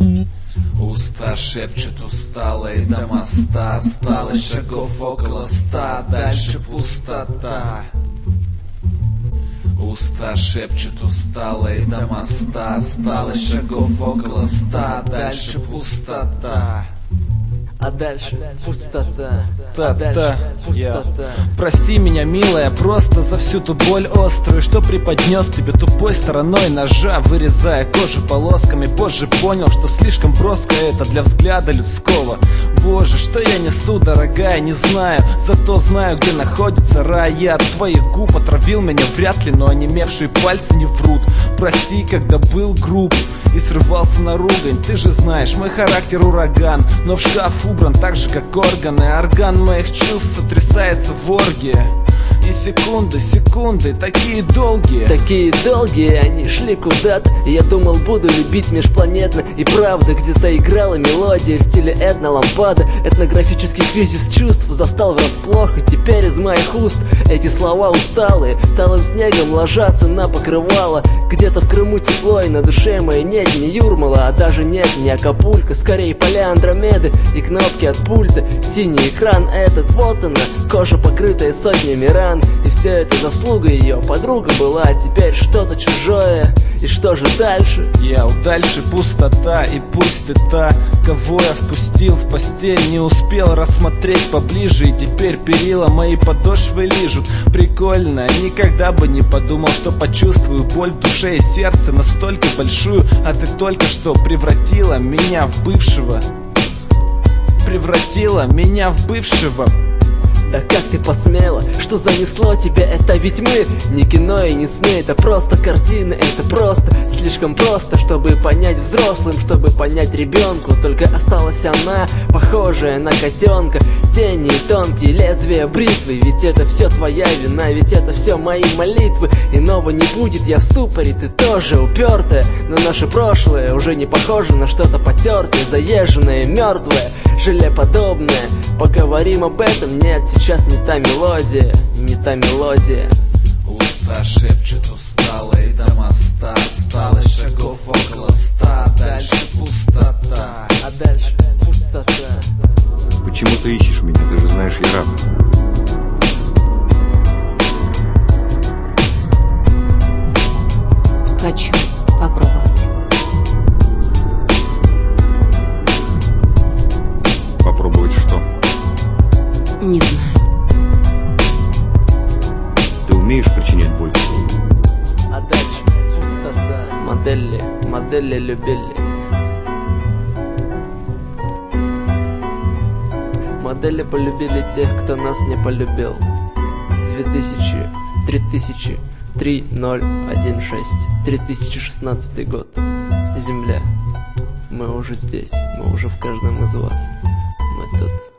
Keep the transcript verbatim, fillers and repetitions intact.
Уста шепчут усталые до моста, осталось шагов около ста, дальше пустота. Уста шепчут усталые до моста, осталось шагов около ста, дальше пустота. А дальше пустота. Та, А дальше та, пустота. Прости меня, милая, просто за всю ту боль острую, что преподнес тебе тупой стороной ножа, вырезая кожу полосками. Позже понял, что слишком броско это для взгляда людского. Боже, что я несу, дорогая, не знаю, зато знаю, где находится рай. Я от твоих губ отравил меня вряд ли, но онемевшие пальцы не врут. Прости, когда был груб и срывался на ругань. Ты же знаешь, мой характер ураган, но в шкаф убран так же, как органы. Орган моих чувств сотрясается в оргии. И секунды, секунды, такие долгие. Такие долгие, они шли куда-то. И я думал, буду любить межпланетно. И правда, где-то играла мелодия в стиле этно-лампада. Этнографический кризис чувств застал врасплох. И теперь из моих уст эти слова усталые талым снегом ложатся на покрывало. Где-то в Крыму тепло, и на душе моей нет ни Юрмала, а даже нет ни Акапулько. Скорее поля Андромеды и кнопки от пульта. Синий экран этот, вот она, кожа, покрытая сотнями ран. И все это заслуга ее, подруга была, а теперь что-то чужое. И что же дальше? Я дальше пустота, и пусть ты та, кого я впустил в постель, не успел рассмотреть поближе, и теперь перила мои подошвы лижут. Прикольно, никогда бы не подумал, что почувствую боль в душе и сердце настолько большую. А ты только что превратила меня в бывшего. Превратила меня в бывшего. Да как ты посмела? Что занесло тебя? Это ведь мы не кино и не сны, это просто картины. Это просто, слишком просто, чтобы понять взрослым, чтобы понять ребенку. Только осталась она, похожая на котенка. Тени и тонкие лезвия бритвы. Ведь это все твоя вина, ведь это все мои молитвы. Иного не будет, я в ступоре, ты тоже упертая. Но наше прошлое уже не похоже на что-то потертое, заезженное, мертвое, желеподобное. Поговорим об этом, нет, сейчас не та мелодия, не та мелодия. Уста шепчут усталые до моста, осталось шагов около ста, дальше пустота. А дальше пустота. Почему ты ищешь меня? Ты же знаешь, я раб. Хочу попробовать. Попробовать что? Не знаю. Ты умеешь причинять боль? А дальше пустота. Модели, модели любили. Модели полюбили тех, кто нас не полюбил. Две тысячи, три тысячи, три ноль один шесть, три тысячи шестнадцатый год. Земля. Мы уже здесь, мы уже в каждом из вас. Мы тут.